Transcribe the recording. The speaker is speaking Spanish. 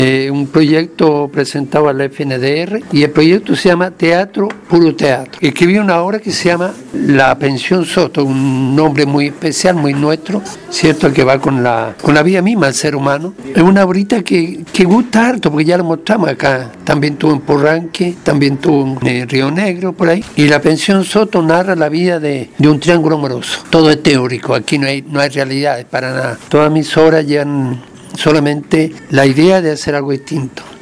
un proyecto presentado a la FNDR y el proyecto se llama Teatro Puro Teatro. Escribí una obra que se llama La Pensión Soto, un nombre muy especial, muy nuestro, ¿cierto? Que va con la vida misma del ser humano. Es una obrita que gusta harto porque ya lo mostramos acá. También tuvo en Porranque, también tuvo en Río Negro, por ahí. Y La Pensión Soto narra la vida de un triángulo amoroso. Todo es teórico, aquí no hay realidades para nada. Todas mis obras llevan solamente la idea de hacer algo distinto.